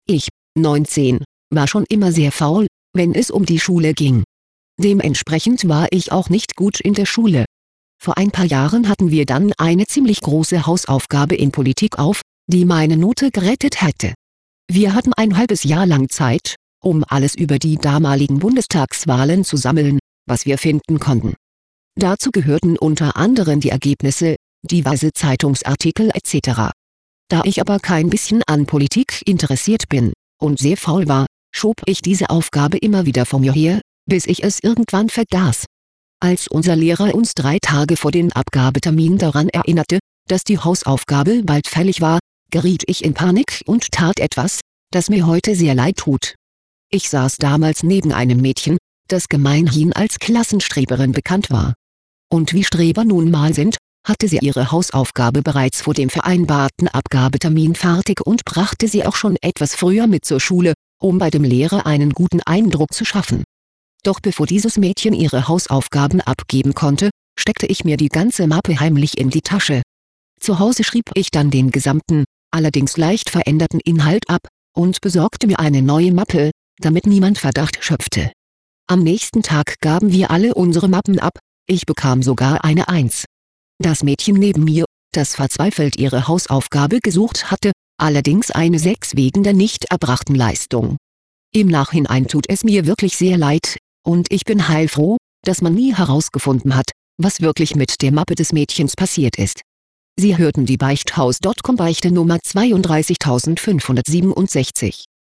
Ich, 19, war schon immer sehr faul, wenn es um die Schule ging. Dementsprechend war ich auch nicht gut in der Schule. Vor ein paar Jahren hatten wir dann eine ziemlich große Hausaufgabe in Politik auf, die meine Note gerettet hätte. Wir hatten ein halbes Jahr lang Zeit, um alles über die damaligen Bundestagswahlen zu sammeln, was wir finden konnten. Dazu gehörten unter anderem die Ergebnisse, diverse Zeitungsartikel etc. Da ich aber kein bisschen an Politik interessiert bin und sehr faul war, schob ich diese Aufgabe immer wieder vor mir her, bis ich es irgendwann vergaß. Als unser Lehrer uns 3 Tage vor dem Abgabetermin daran erinnerte, dass die Hausaufgabe bald fällig war, geriet ich in Panik und tat etwas, das mir heute sehr leid tut. Ich saß damals neben einem Mädchen, das gemeinhin als Klassenstreberin bekannt war. Und wie Streber nun mal sind, hatte sie ihre Hausaufgabe bereits vor dem vereinbarten Abgabetermin fertig und brachte sie auch schon etwas früher mit zur Schule, um bei dem Lehrer einen guten Eindruck zu schaffen. Doch bevor dieses Mädchen ihre Hausaufgaben abgeben konnte, steckte ich mir die ganze Mappe heimlich in die Tasche. Zu Hause schrieb ich dann den gesamten, allerdings leicht veränderten Inhalt ab und besorgte mir eine neue Mappe, damit niemand Verdacht schöpfte. Am nächsten Tag gaben wir alle unsere Mappen ab, ich bekam sogar eine 1. Das Mädchen neben mir, das verzweifelt ihre Hausaufgabe gesucht hatte, allerdings eine 6 wegen der nicht erbrachten Leistung. Im Nachhinein tut es mir wirklich sehr leid, und ich bin heilfroh, dass man nie herausgefunden hat, was wirklich mit der Mappe des Mädchens passiert ist. Sie hörten die Beichthaus.com Beichte Nummer 32567.